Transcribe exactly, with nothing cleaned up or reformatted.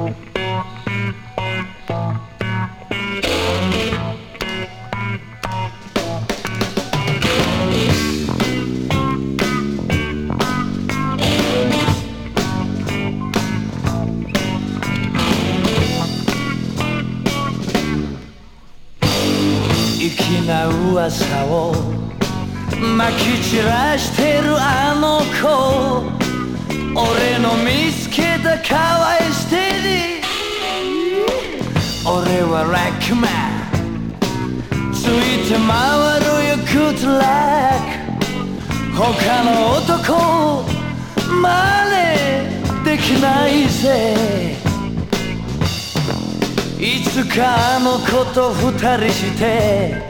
粋な噂をまき散らしてるあの子、俺の見つけた可愛いステディ、俺はラックマンついて回るよグッドラック、他の男真似できないぜ。いつかあの子と二人して